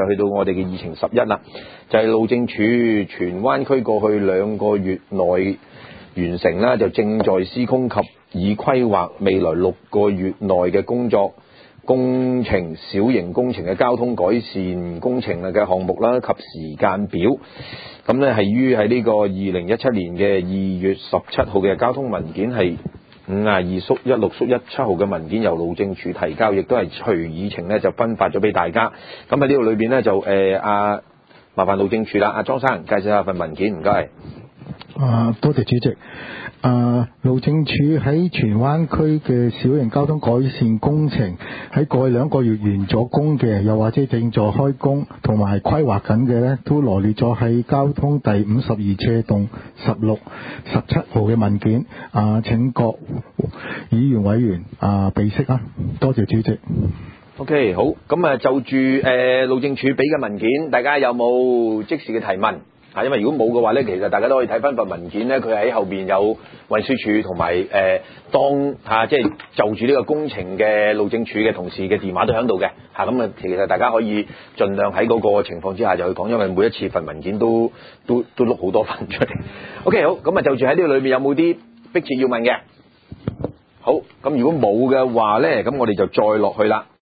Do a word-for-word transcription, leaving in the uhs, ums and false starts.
就去到我哋嘅議程十一啦，就係、是、路政署荃灣區過去兩個月內完成啦，就正在施工及已規劃未來六個月內嘅工作工程、小型工程嘅交通改善工程嘅項目啦及時間表。咁呢係於喺呢個二零一七年嘅二月十七號嘅交通文件係五廿二縮一六縮一七號嘅文件由路政署提交，亦都係隨議程呢就分發咗俾大家。咁喺呢度裏邊呢，就誒阿、呃、麻煩路政署啦，阿莊生介紹下份文件，唔該。 啊，多謝主席。啊，路政署喺荃灣區嘅小型交通改善工程喺過去兩個月完咗工嘅，又或者正在開工同埋規劃緊嘅呢，都羅列咗喺交通第五十二車動十六、十七號嘅文件。啊，請各議員委員啊備悉啊，多謝主席。 OK， 好，咁啊就住誒、呃、路政署俾嘅文件，大家有冇即時嘅提問？啊，因為如果冇嘅話咧，其實大家都可以睇翻份文件咧，佢喺後邊有運輸署同埋誒當嚇，即係就住呢個工程嘅路政署嘅同事嘅電話都喺度嘅嚇，咁啊其實大家可以盡量喺嗰個情況之下就去講，因為每一次份文件都都都碌好多份出嚟。OK， 好，咁啊就住喺呢個裏面有冇啲迫切要問嘅？好，咁如果冇嘅話咧，咁我哋就再落去啦。